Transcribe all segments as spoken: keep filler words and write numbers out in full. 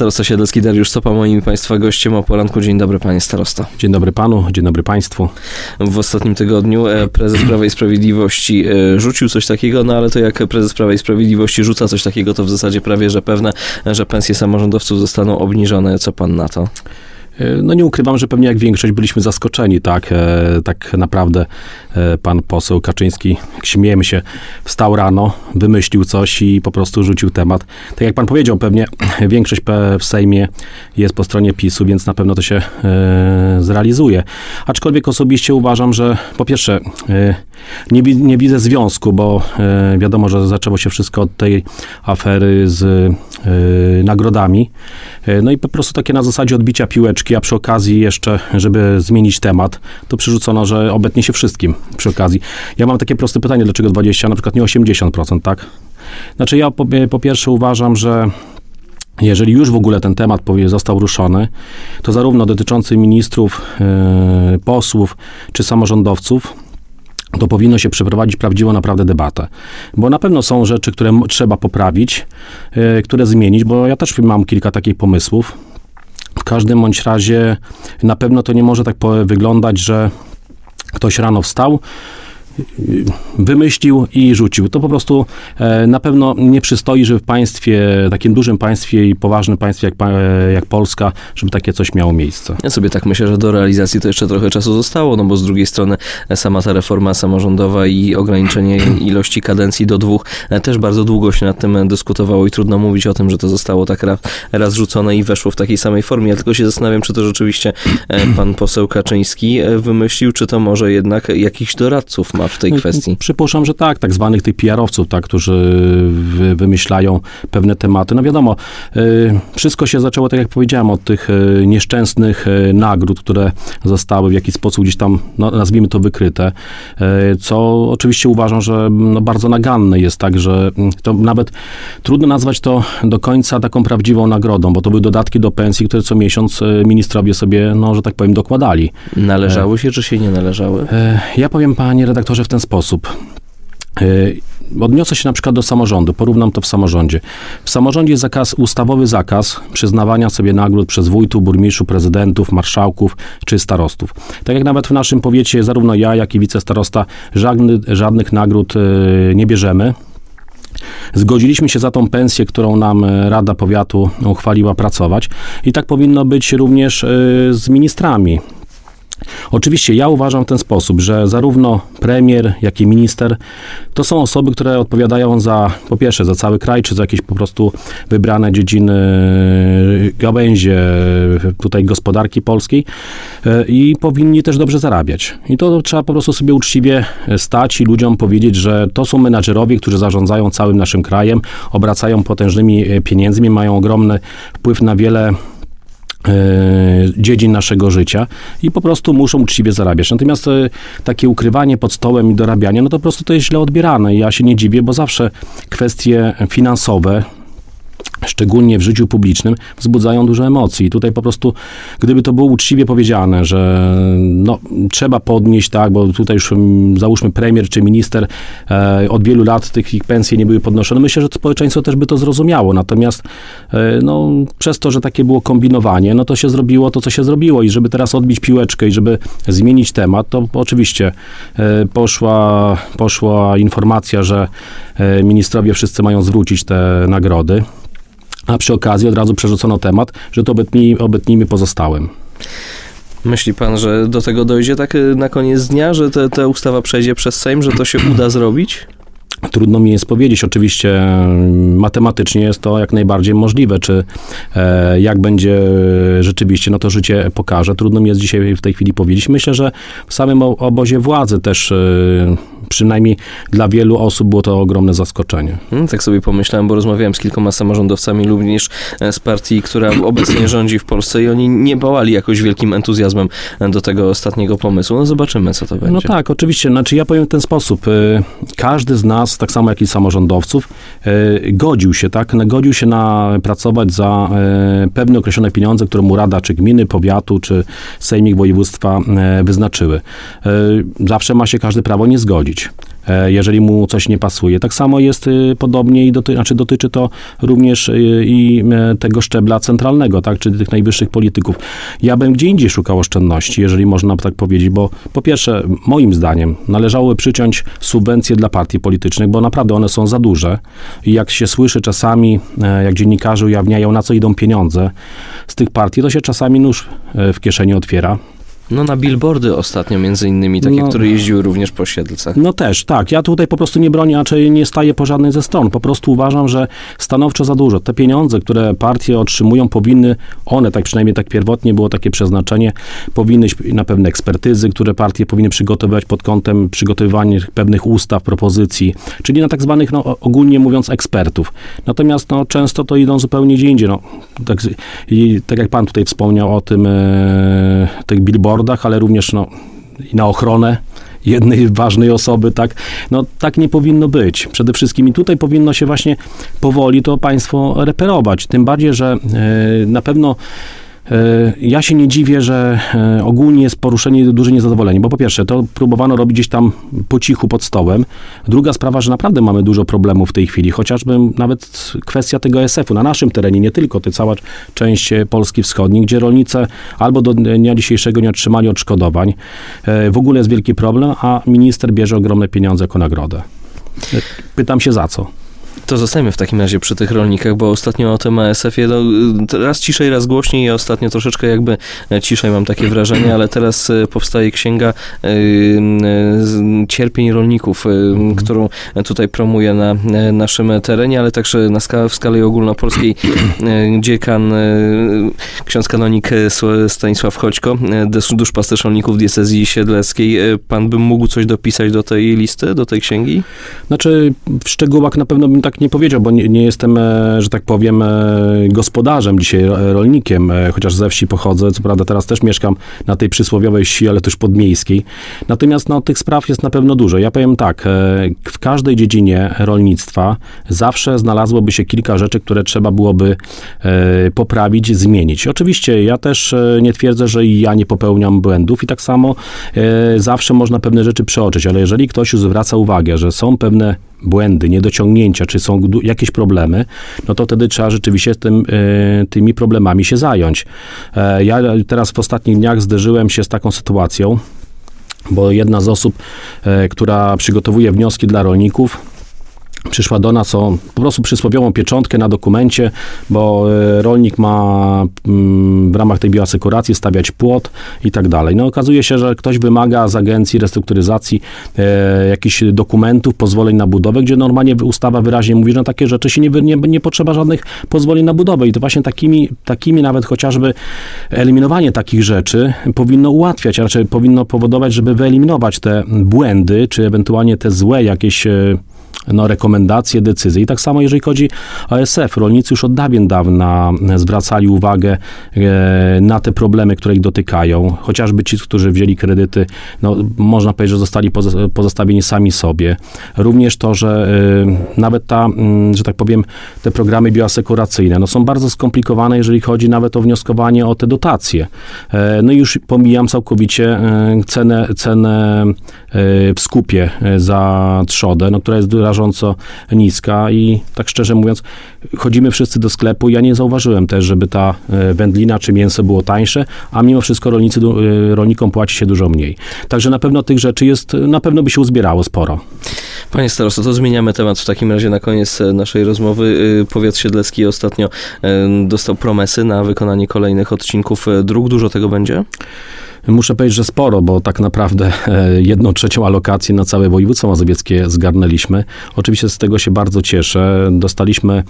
Starosta Siedlecki Dariusz Sopa, moim Państwa gościem o poranku. Dzień dobry, panie starosto. Dzień dobry panu, dzień dobry państwu. W ostatnim tygodniu prezes Prawa i Sprawiedliwości rzucił coś takiego, no ale to jak prezes Prawa i Sprawiedliwości rzuca coś takiego, to w zasadzie prawie, że pewne, że pensje samorządowców zostaną obniżone. Co pan na to? No nie ukrywam, że pewnie jak większość byliśmy zaskoczeni, tak, e, tak naprawdę e, pan poseł Kaczyński, jak śmiejemy się, wstał rano, wymyślił coś i po prostu rzucił temat. Tak jak pan powiedział, pewnie większość w Sejmie jest po stronie PiSu, więc na pewno to się e, zrealizuje. Aczkolwiek osobiście uważam, że po pierwsze e, nie, nie widzę związku, bo e, wiadomo, że zaczęło się wszystko od tej afery z e, nagrodami. E, no i po prostu takie na zasadzie odbicia piłeczki, a przy okazji jeszcze, żeby zmienić temat, to przerzucono, że obetnie się wszystkim przy okazji. Ja mam takie proste pytanie, dlaczego dwadzieścia, na przykład nie osiemdziesiąt procent, tak? Znaczy ja po, po pierwsze uważam, że jeżeli już w ogóle ten temat został ruszony, to zarówno dotyczący ministrów, yy, posłów czy samorządowców, to powinno się przeprowadzić prawdziwą naprawdę debatę. Bo na pewno są rzeczy, które m- trzeba poprawić, yy, które zmienić, bo ja też mam kilka takich pomysłów. W każdym bądź razie na pewno to nie może tak wyglądać, że ktoś rano wstał, wymyślił i rzucił. To po prostu e, na pewno nie przystoi, żeby w państwie, takim dużym państwie i poważnym państwie jak, e, jak Polska, żeby takie coś miało miejsce. Ja sobie tak myślę, że do realizacji to jeszcze trochę czasu zostało, no bo z drugiej strony sama ta reforma samorządowa i ograniczenie ilości kadencji do dwóch e, też bardzo długo się nad tym dyskutowało i trudno mówić o tym, że to zostało tak raz, raz rzucone i weszło w takiej samej formie. Ja tylko się zastanawiam, czy to rzeczywiście e, pan poseł Kaczyński e, wymyślił, czy to może jednak jakichś doradców ma w tej kwestii. Przypuszczam, że tak, tak zwanych tych P R-owców, tak, którzy wy, wymyślają pewne tematy. No wiadomo, y, wszystko się zaczęło, tak jak powiedziałem, od tych y, nieszczęsnych y, nagród, które zostały w jakiś sposób gdzieś tam, no, nazwijmy to, wykryte, y, co oczywiście uważam, że no, bardzo naganne jest, tak, że to nawet trudno nazwać to do końca taką prawdziwą nagrodą, bo to były dodatki do pensji, które co miesiąc y, ministrowie sobie, no, że tak powiem, dokładali. Należały się, czy się nie należały? Y, ja powiem, panie redaktorze, w ten sposób. Odniosę się na przykład do samorządu, porównam to w samorządzie. W samorządzie jest zakaz, ustawowy zakaz przyznawania sobie nagród przez wójtów, burmistrzów, prezydentów, marszałków czy starostów. Tak jak nawet w naszym powiecie, zarówno ja, jak i wicestarosta żadny, żadnych nagród nie bierzemy. Zgodziliśmy się za tą pensję, którą nam Rada Powiatu uchwaliła, pracować i tak powinno być również z ministrami. Oczywiście ja uważam w ten sposób, że zarówno premier, jak i minister to są osoby, które odpowiadają za, po pierwsze, za cały kraj, czy za jakieś po prostu wybrane dziedziny, gałęzie tutaj gospodarki polskiej i powinni też dobrze zarabiać. I to trzeba po prostu sobie uczciwie stać i ludziom powiedzieć, że to są menadżerowie, którzy zarządzają całym naszym krajem, obracają potężnymi pieniędzmi, mają ogromny wpływ na wiele dziedzin naszego życia i po prostu muszą uczciwie zarabiać. Natomiast takie ukrywanie pod stołem i dorabianie, no to po prostu to jest źle odbierane i ja się nie dziwię, bo zawsze kwestie finansowe, szczególnie w życiu publicznym, wzbudzają dużo emocji. I tutaj po prostu, gdyby to było uczciwie powiedziane, że no, trzeba podnieść, tak, bo tutaj już załóżmy premier czy minister e, od wielu lat tych ich pensji nie były podnoszone. Myślę, że społeczeństwo też by to zrozumiało. Natomiast e, no, przez to, że takie było kombinowanie, no to się zrobiło to, co się zrobiło. I żeby teraz odbić piłeczkę i żeby zmienić temat, to oczywiście e, poszła, poszła informacja, że e, ministrowie wszyscy mają zwrócić te nagrody. A przy okazji od razu przerzucono temat, że to obetnij, obetnijmy pozostałym. Myśli pan, że do tego dojdzie tak na koniec dnia, że te, ta ustawa przejdzie przez Sejm, że to się uda zrobić? Trudno mi jest powiedzieć. Oczywiście matematycznie jest to jak najbardziej możliwe. Czy e, jak będzie rzeczywiście, no to życie pokaże. Trudno mi jest dzisiaj w tej chwili powiedzieć. Myślę, że w samym obozie władzy też e, przynajmniej dla wielu osób było to ogromne zaskoczenie. Hmm, tak sobie pomyślałem, bo rozmawiałem z kilkoma samorządowcami również z partii, która obecnie rządzi w Polsce i oni nie bałali jakoś wielkim entuzjazmem do tego ostatniego pomysłu. No zobaczymy, co to będzie. No tak, oczywiście. Znaczy ja powiem w ten sposób. Każdy z nas, tak samo jak i samorządowców, godził się, tak? Godził się na pracować za pewne określone pieniądze, które mu rada, czy gminy, powiatu, czy sejmik województwa wyznaczyły. Zawsze ma się każdy prawo nie zgodzić. jeżeli mu coś nie pasuje. Tak samo jest podobnie i doty, znaczy dotyczy to również i tego szczebla centralnego, tak, czy tych najwyższych polityków. Ja bym gdzie indziej szukał oszczędności, jeżeli można tak powiedzieć, bo po pierwsze, moim zdaniem, należałoby przyciąć subwencje dla partii politycznych, bo naprawdę one są za duże i jak się słyszy czasami, jak dziennikarze ujawniają, na co idą pieniądze z tych partii, to się czasami nóż w kieszeni otwiera. No na billboardy ostatnio między innymi, takie, no, które jeździły również po Siedlce. No też, tak. Ja tutaj po prostu nie bronię, raczej nie staję po żadnej ze stron. Po prostu uważam, że stanowczo za dużo. Te pieniądze, które partie otrzymują, powinny, one, tak przynajmniej tak pierwotnie było takie przeznaczenie, powinny iść na pewne ekspertyzy, które partie powinny przygotowywać pod kątem przygotowywania pewnych ustaw, propozycji, czyli na tak zwanych, no ogólnie mówiąc, ekspertów. Natomiast no, często to idą zupełnie gdzie indziej. No, tak, i, tak jak pan tutaj wspomniał o tym, e, tych billboardach, ale również no, i na ochronę jednej ważnej osoby, tak, no tak nie powinno być. Przede wszystkim i tutaj powinno się właśnie powoli to państwo reperować. Tym bardziej, że e, na pewno ja się nie dziwię, że ogólnie jest poruszenie duże niezadowolenie, bo po pierwsze, to próbowano robić gdzieś tam po cichu pod stołem. Druga sprawa, że naprawdę mamy dużo problemów w tej chwili, chociażby nawet kwestia tego A S F u na naszym terenie, nie tylko, to cała część Polski Wschodniej, gdzie rolnicy albo do dnia dzisiejszego nie otrzymali odszkodowań. W ogóle jest wielki problem, a minister bierze ogromne pieniądze jako nagrodę. Pytam się za co? To zostajemy w takim razie przy tych rolnikach, bo ostatnio o tym A S F ie, no, raz ciszej, raz głośniej, ja ostatnio troszeczkę jakby ciszej mam takie wrażenie, ale teraz powstaje księga y, cierpień rolników, y, którą tutaj promuję na naszym terenie, ale także na skala, w skali ogólnopolskiej y, dziekan, y, ksiądz kanonik Stanisław Choćko, duszpasterz rolników diecezji siedleckiej. Pan by mógł coś dopisać do tej listy, do tej księgi? Znaczy, w szczegółach na pewno bym tak nie powiedział, bo nie, nie jestem, że tak powiem, gospodarzem dzisiaj, rolnikiem, chociaż ze wsi pochodzę. Co prawda teraz też mieszkam na tej przysłowiowej wsi, ale też podmiejskiej. Natomiast no, tych spraw jest na pewno dużo. Ja powiem tak, w każdej dziedzinie rolnictwa zawsze znalazłoby się kilka rzeczy, które trzeba byłoby poprawić, zmienić. Oczywiście ja też nie twierdzę, że ja nie popełniam błędów i tak samo zawsze można pewne rzeczy przeoczyć, ale jeżeli ktoś już zwraca uwagę, że są pewne błędy, niedociągnięcia, czy są jakieś problemy, no to wtedy trzeba rzeczywiście tym, tymi problemami się zająć. Ja teraz w ostatnich dniach zderzyłem się z taką sytuacją, bo jedna z osób, która przygotowuje wnioski dla rolników, przyszła do nas o po prostu przysłowiową pieczątkę na dokumencie, bo rolnik ma w ramach tej bioasekuracji stawiać płot i tak dalej. No okazuje się, że ktoś wymaga z agencji restrukturyzacji e, jakichś dokumentów, pozwoleń na budowę, gdzie normalnie ustawa wyraźnie mówi, że na takie rzeczy się nie, nie, nie potrzeba żadnych pozwoleń na budowę i to właśnie takimi, takimi nawet chociażby eliminowanie takich rzeczy powinno ułatwiać, a raczej powinno powodować, żeby wyeliminować te błędy, czy ewentualnie te złe jakieś no, rekomendacje, decyzje. I tak samo jeżeli chodzi o A S F. Rolnicy już od dawien dawna zwracali uwagę e, na te problemy, które ich dotykają. Chociażby ci, którzy wzięli kredyty, no, można powiedzieć, że zostali pozostawieni sami sobie. Również to, że e, nawet ta, m, że tak powiem, te programy bioasekuracyjne, no, są bardzo skomplikowane, jeżeli chodzi nawet o wnioskowanie o te dotacje. E, no i już pomijam całkowicie e, cenę, cenę e, w skupie za trzodę, no, która jest rażąco niska i tak szczerze mówiąc, chodzimy wszyscy do sklepu i ja nie zauważyłem też, żeby ta wędlina czy mięso było tańsze, a mimo wszystko rolnicy, rolnikom płaci się dużo mniej. Także na pewno tych rzeczy jest, na pewno by się uzbierało sporo. Panie starosto, to zmieniamy temat w takim razie na koniec naszej rozmowy. Powiat siedlecki ostatnio dostał promesy na wykonanie kolejnych odcinków dróg. Dużo tego będzie? Muszę powiedzieć, że sporo, bo tak naprawdę jedną trzecią alokacji na całe województwo mazowieckie zgarnęliśmy. Oczywiście z tego się bardzo cieszę. Dostaliśmy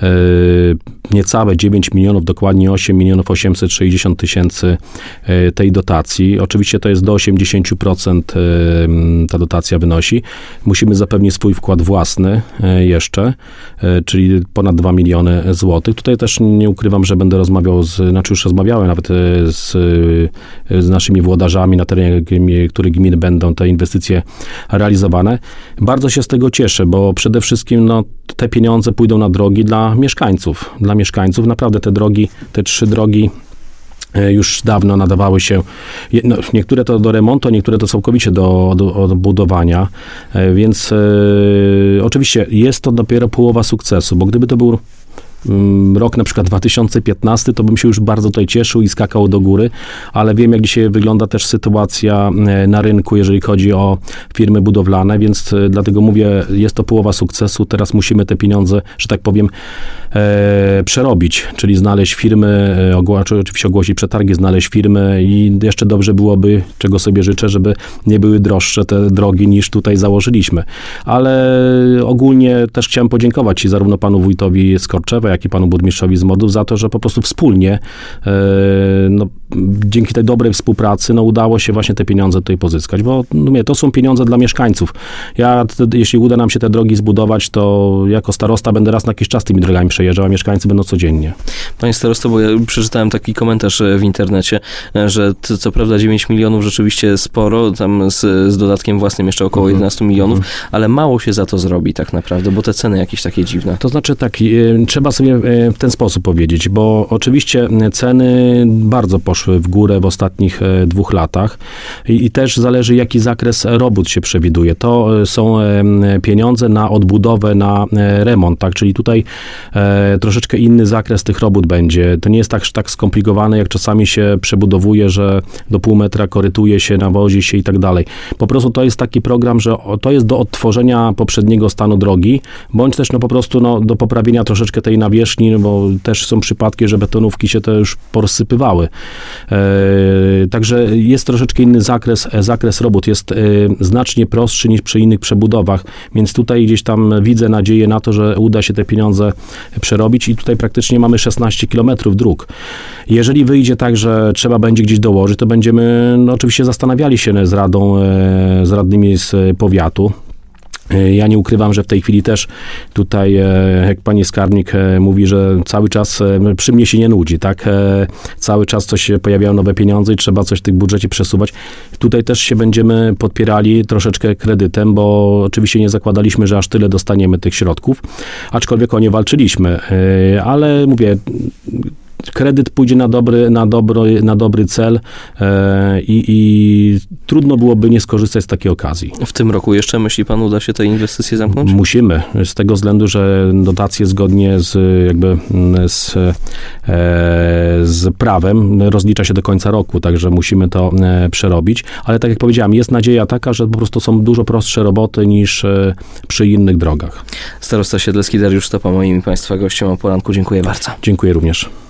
niecałe dziewięć milionów, dokładnie osiem milionów osiemset sześćdziesiąt tysięcy tej dotacji. Oczywiście to jest do osiemdziesiąt procent ta dotacja wynosi. Musimy zapewnić swój wkład własny jeszcze, czyli ponad dwa miliony złotych. Tutaj też nie ukrywam, że będę rozmawiał, z, znaczy już rozmawiałem nawet z, z naszymi włodarzami na terenie, których gminy będą te inwestycje realizowane. Bardzo się z tego cieszę, bo przede wszystkim no, te pieniądze pójdą na drogi dla mieszkańców. Dla mieszkańców naprawdę te drogi, te trzy drogi już dawno nadawały się, no, niektóre to do remontu, a niektóre to całkowicie do, do, do budowania, więc e, oczywiście jest to dopiero połowa sukcesu, bo gdyby to był rok na przykład dwa tysiące piętnasty, to bym się już bardzo tutaj cieszył i skakał do góry, ale wiem, jak dzisiaj wygląda też sytuacja na rynku, jeżeli chodzi o firmy budowlane, więc dlatego mówię, jest to połowa sukcesu, teraz musimy te pieniądze, że tak powiem, e, przerobić, czyli znaleźć firmy, ogła, oczywiście ogłosić przetargi, znaleźć firmy i jeszcze dobrze byłoby, czego sobie życzę, żeby nie były droższe te drogi niż tutaj założyliśmy. Ale ogólnie też chciałem podziękować i zarówno panu wójtowi z Korczewa, jak i panu burmistrzowi z Modów za to, że po prostu wspólnie e, no, dzięki tej dobrej współpracy no, udało się właśnie te pieniądze tutaj pozyskać, bo no, nie, to są pieniądze dla mieszkańców. Ja, t, jeśli uda nam się te drogi zbudować, to jako starosta będę raz na jakiś czas tymi drogami przejeżdżał, a mieszkańcy będą codziennie. Panie starosto, bo ja przeczytałem taki komentarz w internecie, że to, co prawda dziewięć milionów rzeczywiście sporo, tam z, z dodatkiem własnym jeszcze około mm. jedenaście milionów, mm. ale mało się za to zrobi tak naprawdę, bo te ceny jakieś takie dziwne. To znaczy tak, e, trzeba sobie w ten sposób powiedzieć, bo oczywiście ceny bardzo poszły w górę w ostatnich dwóch latach i, i też zależy, jaki zakres robót się przewiduje. To są pieniądze na odbudowę, na remont, tak, czyli tutaj e, troszeczkę inny zakres tych robót będzie. To nie jest tak, tak skomplikowane, jak czasami się przebudowuje, że do pół metra korytuje się, nawozi się i tak dalej. Po prostu to jest taki program, że to jest do odtworzenia poprzedniego stanu drogi, bądź też no po prostu no, do poprawienia troszeczkę tej nawierzchni, no bo też są przypadki, że betonówki się to już porozsypywały. E, także jest troszeczkę inny zakres, zakres robót, jest e, znacznie prostszy niż przy innych przebudowach, więc tutaj gdzieś tam widzę nadzieję na to, że uda się te pieniądze przerobić i tutaj praktycznie mamy szesnaście kilometrów dróg. Jeżeli wyjdzie tak, że trzeba będzie gdzieś dołożyć, to będziemy no, oczywiście zastanawiali się z radą, e, z radnymi z powiatu. Ja nie ukrywam, że w tej chwili też tutaj, jak pani skarbnik mówi, że cały czas przy mnie się nie nudzi, tak? Cały czas coś się pojawiają nowe pieniądze i trzeba coś w tym budżecie przesuwać. Tutaj też się będziemy podpierali troszeczkę kredytem, bo oczywiście nie zakładaliśmy, że aż tyle dostaniemy tych środków, aczkolwiek o nie walczyliśmy. Ale mówię, kredyt pójdzie na dobry, na dobry, na dobry cel e, i, i trudno byłoby nie skorzystać z takiej okazji. W tym roku jeszcze, myśli pan, uda się te inwestycje zamknąć? Musimy, z tego względu, że dotacje zgodnie z jakby z, e, z prawem rozlicza się do końca roku, także musimy to e, przerobić, ale tak jak powiedziałem, jest nadzieja taka, że po prostu są dużo prostsze roboty niż e, przy innych drogach. Starosta Siedlecki Dariusz Stopa, moim i państwa gościom o poranku. Dziękuję bardzo. Dziękuję również.